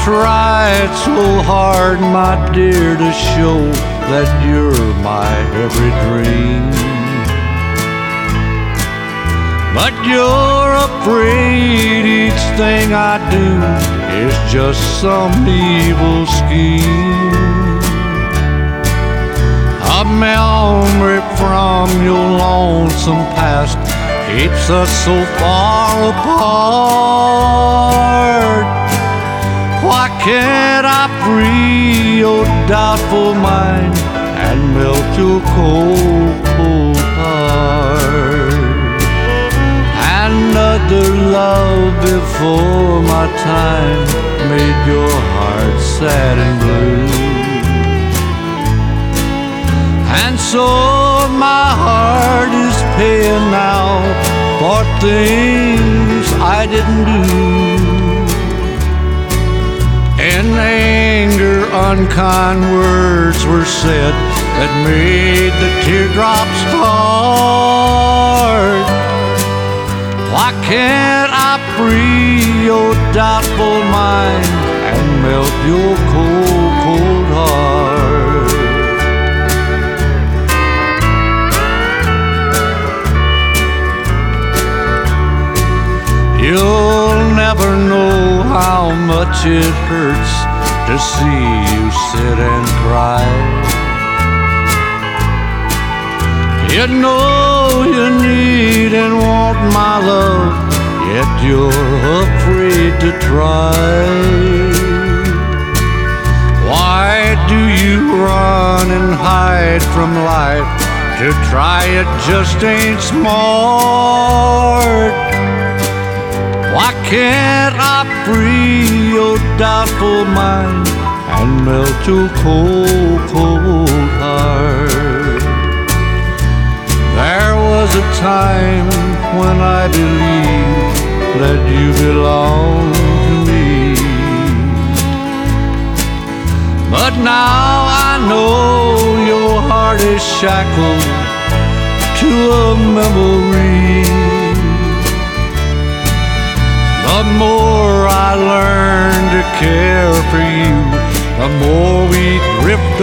tried so hard, my dear, to show that you're my every dream. But you're afraid each thing I do is just some evil scheme. A memory from your lonesome past keeps us so far apart. Why can't I free your doubtful mind and melt your cold, cold heart? Another love before my time made your heart sad and blue. And so my heart is paying now for things I didn't do. In anger, unkind words were said that made the teardrops start. Why can't I free your doubtful mind and melt your cold, cold heart? You'll never know how much it hurts to see you sit and cry. You know you need and want my love, yet you're afraid to try. Why do you run and hide from life? To try it just ain't smart. Why can't I free your doubtful mind and melt your cold, cold heart? There was a time when I believed that you belonged to me, but now I know your heart is shackled to a memory. The more I learn to care for you, the more we drift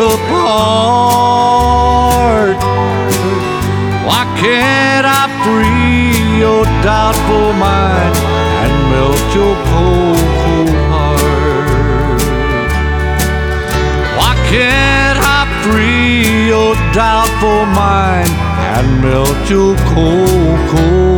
apart. Why can't I free your doubtful mind and melt your cold, cold heart? Why can't I free your doubtful mind and melt your cold, cold